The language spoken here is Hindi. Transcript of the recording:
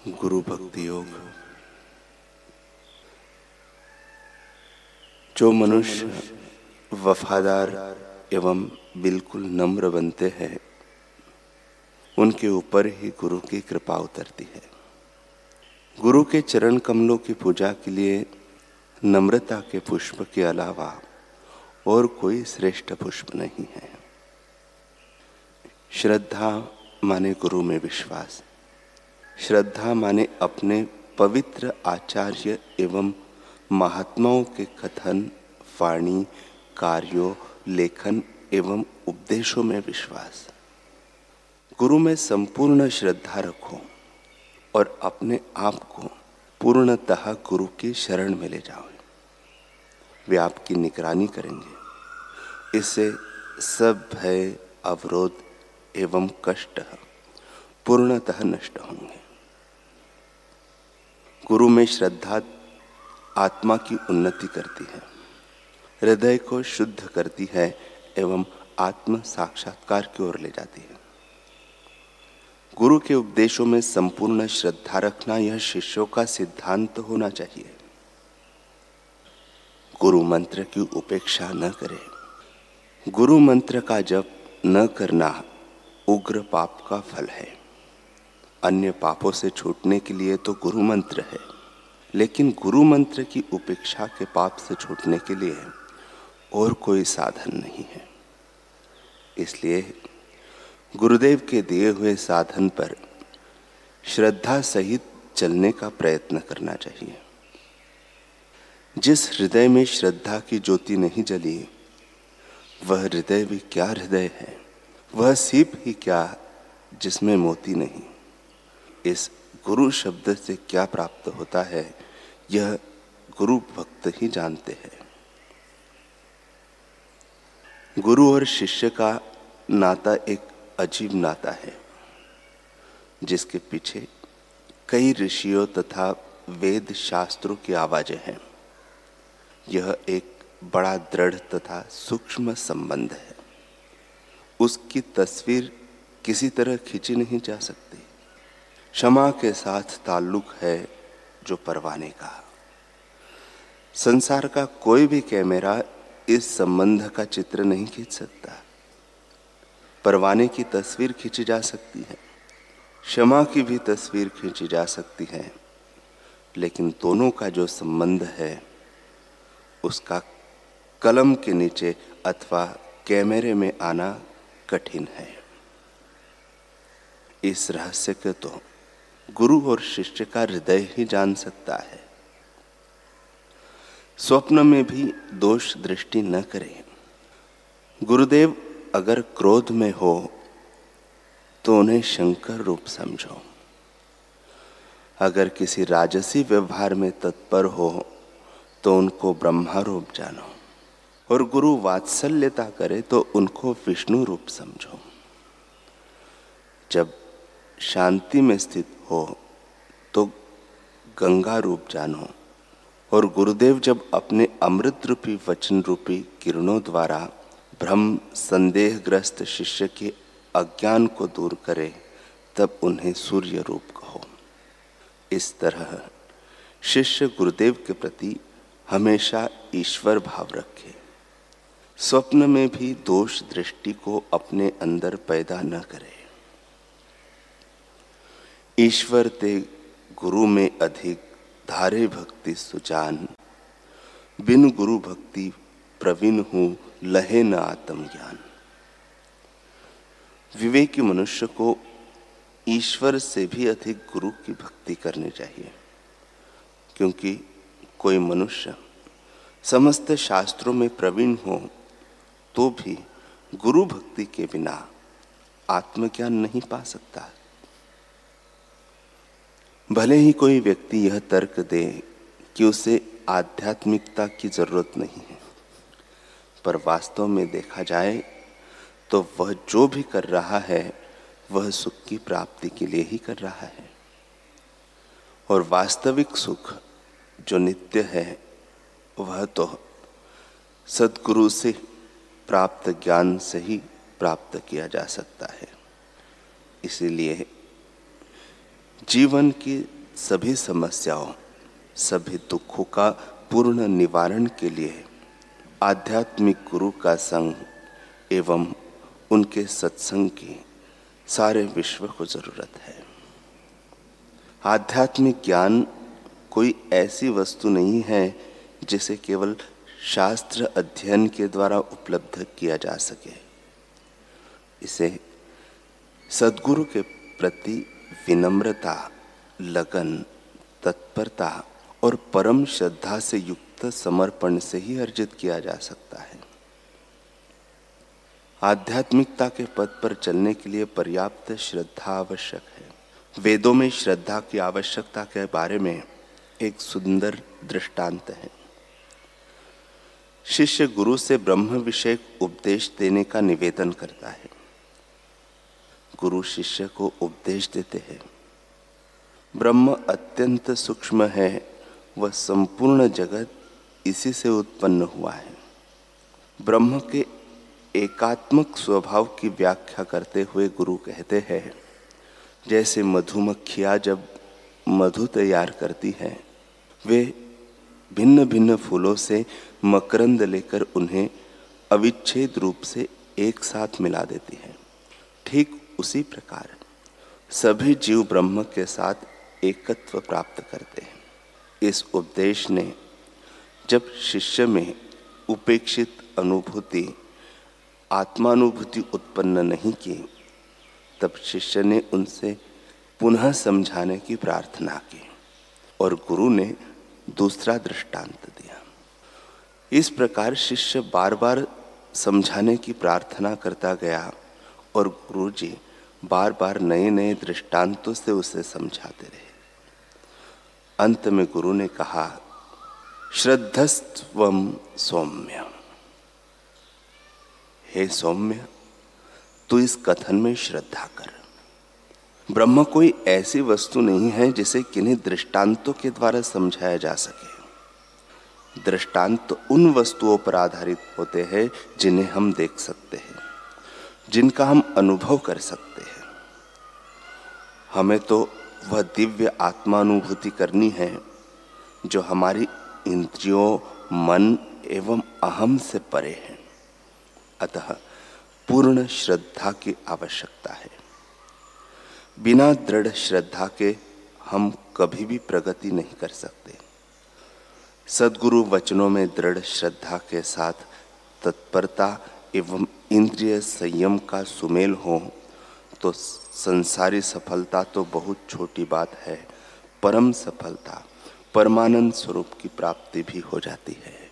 गुरु भक्ति योग। जो मनुष्य वफादार एवं बिल्कुल नम्र बनते हैं, उनके ऊपर ही गुरु की कृपा उतरती है। गुरु के चरण कमलों की पूजा के लिए नम्रता के पुष्प के अलावा और कोई श्रेष्ठ पुष्प नहीं है। श्रद्धा माने गुरु में विश्वास। श्रद्धा माने अपने पवित्र आचार्य एवं महात्माओं के कथन, वाणी, कार्यों, लेखन एवं उपदेशों में विश्वास। गुरु में संपूर्ण श्रद्धा रखो और अपने आप को पूर्णतः गुरु की शरण में ले जाओ। वे आपकी निगरानी करेंगे। इससे सब भय, अवरोध एवं कष्ट पूर्णतः नष्ट होंगे। गुरु में श्रद्धा आत्मा की उन्नति करती है, हृदय को शुद्ध करती है एवं आत्म साक्षात्कार की ओर ले जाती है। गुरु के उपदेशों में संपूर्ण श्रद्धा रखना यह शिष्यों का सिद्धांत होना चाहिए। गुरु मंत्र की उपेक्षा न करें। गुरु मंत्र का जप न करना उग्र पाप का फल है। अन्य पापों से छूटने के लिए तो गुरु मंत्र है, लेकिन गुरु मंत्र की उपेक्षा के पाप से छूटने के लिए और कोई साधन नहीं है। इसलिए गुरुदेव के दिए हुए साधन पर श्रद्धा सहित चलने का प्रयत्न करना चाहिए। जिस हृदय में श्रद्धा की ज्योति नहीं जली, वह हृदय भी क्या हृदय है। वह सीप ही क्या जिसमें मोती नहीं। इस गुरु शब्द से क्या प्राप्त होता है, यह गुरु भक्त ही जानते हैं। गुरु और शिष्य का नाता एक अजीब नाता है, जिसके पीछे कई ऋषियों तथा वेद शास्त्रों की आवाजें हैं। यह एक बड़ा दृढ़ तथा सूक्ष्म संबंध है। उसकी तस्वीर किसी तरह खींची नहीं जा सकती। क्षमा के साथ ताल्लुक है जो परवाने का। संसार का कोई भी कैमरा इस संबंध का चित्र नहीं खींच सकता। परवाने की तस्वीर खींची जा सकती है, क्षमा की भी तस्वीर खींची जा सकती है, लेकिन दोनों का जो संबंध है उसका कलम के नीचे अथवा कैमरे में आना कठिन है। इस रहस्य को तो गुरु और शिष्य का हृदय ही जान सकता है। स्वप्न में भी दोष दृष्टि न करें। गुरुदेव अगर क्रोध में हो तो उन्हें शंकर रूप समझो। अगर किसी राजसी व्यवहार में तत्पर हो तो उनको ब्रह्मा रूप जानो, और गुरु वात्सल्यता करे तो उनको विष्णु रूप समझो। जब शांति में स्थित हो तो गंगा रूप जानो, और गुरुदेव जब अपने अमृत रूपी वचन रूपी किरणों द्वारा भ्रम संदेहग्रस्त शिष्य के अज्ञान को दूर करे, तब उन्हें सूर्य रूप कहो। इस तरह शिष्य गुरुदेव के प्रति हमेशा ईश्वर भाव रखे। स्वप्न में भी दोष दृष्टि को अपने अंदर पैदा न करे। ईश्वर ते गुरु में अधिक धारे भक्ति सुजान। बिन गुरु भक्ति प्रवीण हूँ लहे न आत्म ज्ञान। विवेकी मनुष्य को ईश्वर से भी अधिक गुरु की भक्ति करनी चाहिए, क्योंकि कोई मनुष्य समस्त शास्त्रों में प्रवीण हो तो भी गुरु भक्ति के बिना आत्मज्ञान नहीं पा सकता। भले ही कोई व्यक्ति यह तर्क दे कि उसे आध्यात्मिकता की जरूरत नहीं है, पर वास्तव में देखा जाए तो वह जो भी कर रहा है वह सुख की प्राप्ति के लिए ही कर रहा है। और वास्तविक सुख जो नित्य है वह तो सद्गुरु से प्राप्त ज्ञान से ही प्राप्त किया जा सकता है। इसीलिए जीवन की सभी समस्याओं, सभी दुखों का पूर्ण निवारण के लिए आध्यात्मिक गुरु का संग एवं उनके सत्संग की सारे विश्व को जरूरत है। आध्यात्मिक ज्ञान कोई ऐसी वस्तु नहीं है जिसे केवल शास्त्र अध्ययन के द्वारा उपलब्ध किया जा सके। इसे सद्गुरु के प्रति विनम्रता, लगन, तत्परता और परम श्रद्धा से युक्त समर्पण से ही अर्जित किया जा सकता है। आध्यात्मिकता के पथ पर चलने के लिए पर्याप्त श्रद्धा आवश्यक है। वेदों में श्रद्धा की आवश्यकता के बारे में एक सुंदर दृष्टांत है। शिष्य गुरु से ब्रह्म विषयक उपदेश देने का निवेदन करता है। गुरु शिष्य को उपदेश देते हैं, ब्रह्म अत्यंत सूक्ष्म है, वह संपूर्ण जगत इसी से उत्पन्न हुआ है। ब्रह्म के एकात्मक स्वभाव की व्याख्या करते हुए गुरु कहते हैं, जैसे मधुमक्खियां जब मधु तैयार करती हैं, वे भिन्न भिन्न फूलों से मकरंद लेकर उन्हें अविच्छेद रूप से एक साथ मिला देती हैं। ठीक उसी प्रकार सभी जीव ब्रह्म के साथ एकत्व प्राप्त करते हैं। इस उपदेश ने जब शिष्य में उपेक्षित अनुभूति, आत्मानुभूति उत्पन्न नहीं की, तब शिष्य ने उनसे पुनः समझाने की प्रार्थना की और गुरु ने दूसरा दृष्टांत दिया। इस प्रकार शिष्य बार बार समझाने की प्रार्थना करता गया और गुरु जी बार बार नए नए दृष्टांतों से उसे समझाते रहे। अंत में गुरु ने कहा, श्रद्धस्त्वं सौम्य, हे सौम्य, तू इस कथन में श्रद्धा कर। ब्रह्म कोई ऐसी वस्तु नहीं है जिसे किन्हीं दृष्टांतों के द्वारा समझाया जा सके। दृष्टांत उन वस्तुओं पर आधारित होते हैं जिन्हें हम देख सकते हैं, जिनका हम अनुभव कर सकते हैं। हमें तो वह दिव्य आत्मानुभूति करनी है जो हमारी इंद्रियों, मन एवं अहम से परे है। अतः पूर्ण श्रद्धा की आवश्यकता है। बिना दृढ़ श्रद्धा के हम कभी भी प्रगति नहीं कर सकते। सद्गुरु वचनों में दृढ़ श्रद्धा के साथ तत्परता एवं इंद्रिय संयम का सुमेल हो तो संसारी सफलता तो बहुत छोटी बात है, परम सफलता, परमानंद स्वरूप की प्राप्ति भी हो जाती है।